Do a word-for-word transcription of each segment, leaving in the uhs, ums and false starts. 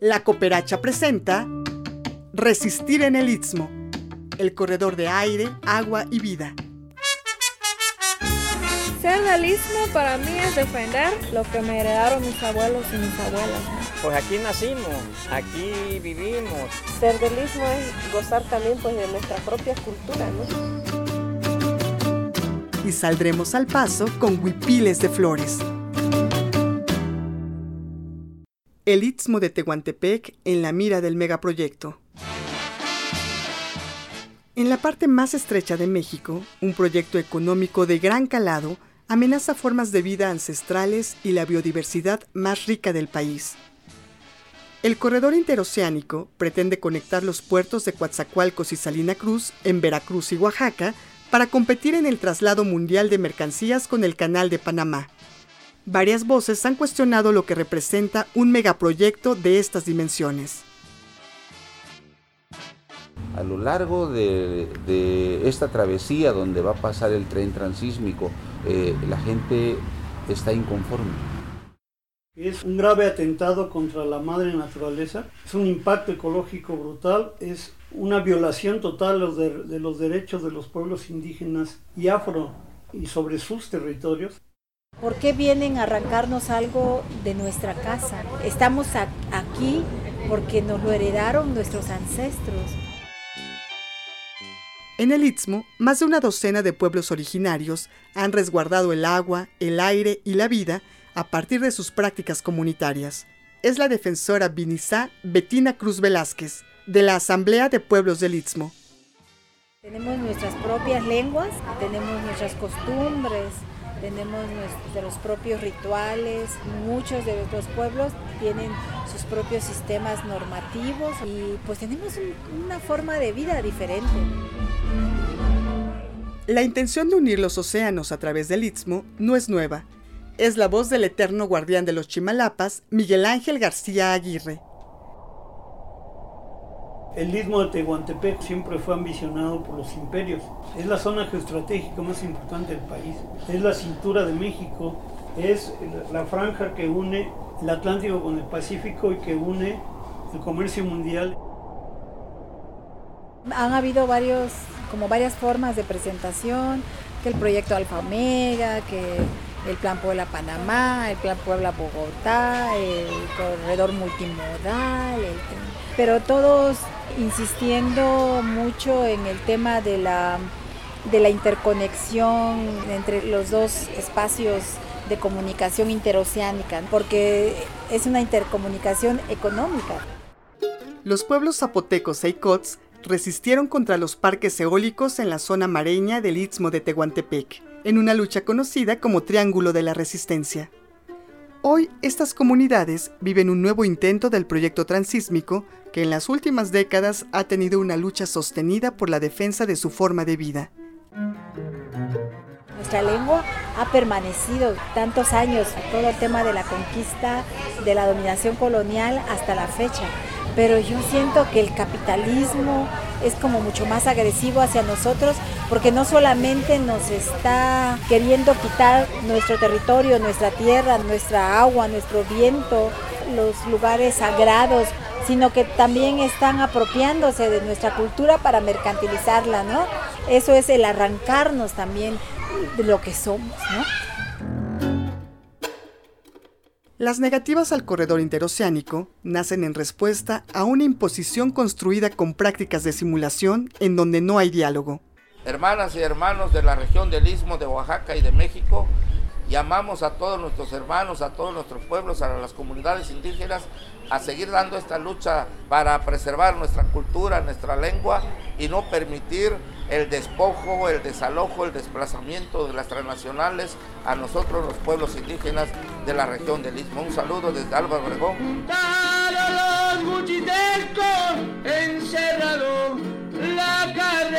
La Cooperacha presenta Resistir en el Istmo, el corredor de aire, agua y vida. Ser del Istmo para mí es defender lo que me heredaron mis abuelos y mis abuelas, ¿no? Pues aquí nacimos, aquí vivimos. Ser del Istmo es gozar también pues, de nuestra propia cultura, ¿no? Y saldremos al paso con huipiles de flores. El Istmo de Tehuantepec en la mira del megaproyecto. En la parte más estrecha de México, un proyecto económico de gran calado amenaza formas de vida ancestrales y la biodiversidad más rica del país. El corredor interoceánico pretende conectar los puertos de Coatzacoalcos y Salina Cruz en Veracruz y Oaxaca para competir en el traslado mundial de mercancías con el Canal de Panamá. Varias voces han cuestionado lo que representa un megaproyecto de estas dimensiones. A lo largo de, de esta travesía donde va a pasar el tren transísmico, eh, la gente está inconforme. Es un grave atentado contra la madre naturaleza, es un impacto ecológico brutal, es una violación total de los, de, de los derechos de los pueblos indígenas y afro y sobre sus territorios. ¿Por qué vienen a arrancarnos algo de nuestra casa? Estamos a, aquí porque nos lo heredaron nuestros ancestros. En el Istmo, más de una docena de pueblos originarios han resguardado el agua, el aire y la vida a partir de sus prácticas comunitarias. Es la defensora Binizá Betina Cruz Velázquez, de la Asamblea de Pueblos del Istmo. Tenemos nuestras propias lenguas, tenemos nuestras costumbres, tenemos nuestros propios rituales. Muchos de nuestros pueblos tienen sus propios sistemas normativos y pues tenemos un, una forma de vida diferente. La intención de unir los océanos a través del Istmo no es nueva. Es la voz del eterno guardián de los Chimalapas, Miguel Ángel García Aguirre. El Istmo de Tehuantepec siempre fue ambicionado por los imperios. Es la zona geoestratégica más importante del país. Es la cintura de México. Es la franja que une el Atlántico con el Pacífico y que une el comercio mundial. Han habido varios, como varias formas de presentación, que el proyecto Alfa Omega, que el Plan Puebla-Panamá, el Plan Puebla-Bogotá, el corredor multimodal, el... pero todos insistiendo mucho en el tema de la, de la interconexión entre los dos espacios de comunicación interoceánica, porque es una intercomunicación económica. Los pueblos zapotecos e icots resistieron contra los parques eólicos en la zona mareña del Istmo de Tehuantepec, en una lucha conocida como Triángulo de la Resistencia. Hoy, estas comunidades viven un nuevo intento del proyecto transísmico que en las últimas décadas ha tenido una lucha sostenida por la defensa de su forma de vida. Nuestra lengua ha permanecido tantos años, todo el tema de la conquista, de la dominación colonial hasta la fecha. Pero yo siento que el capitalismo es como mucho más agresivo hacia nosotros porque no solamente nos está queriendo quitar nuestro territorio, nuestra tierra, nuestra agua, nuestro viento, los lugares sagrados, sino que también están apropiándose de nuestra cultura para mercantilizarla, ¿no? Eso es el arrancarnos también de lo que somos, ¿no? Las negativas al corredor interoceánico nacen en respuesta a una imposición construida con prácticas de simulación en donde no hay diálogo. Hermanas y hermanos de la región del Istmo de Oaxaca y de México, llamamos a todos nuestros hermanos, a todos nuestros pueblos, a las comunidades indígenas, a seguir dando esta lucha para preservar nuestra cultura, nuestra lengua y no permitir el despojo, el desalojo, el desplazamiento de las transnacionales a nosotros los pueblos indígenas de la región del Istmo. Un saludo desde Álvaro Obregón. Los buchitecos encerrado la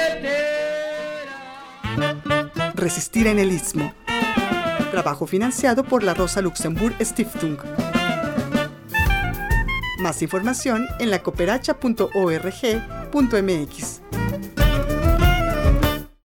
carretera. Resistir en el Istmo. Trabajo financiado por la Rosa Luxemburg Stiftung. Más información en la cooperacha punto org punto m x.